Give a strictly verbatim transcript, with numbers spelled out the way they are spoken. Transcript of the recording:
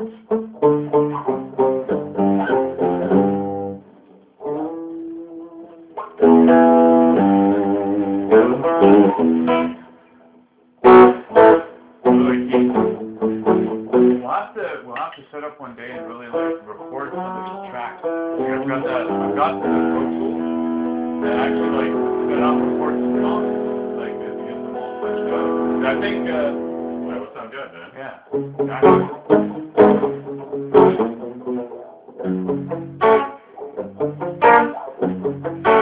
We'll have to we'll have to set up one day and really like record some of these tracks. Like, I've got that I've got the Pro Tools that actually like set up record some songs like to get them all fleshed out. I think uh well, that sound good, man. Yeah. Exactly.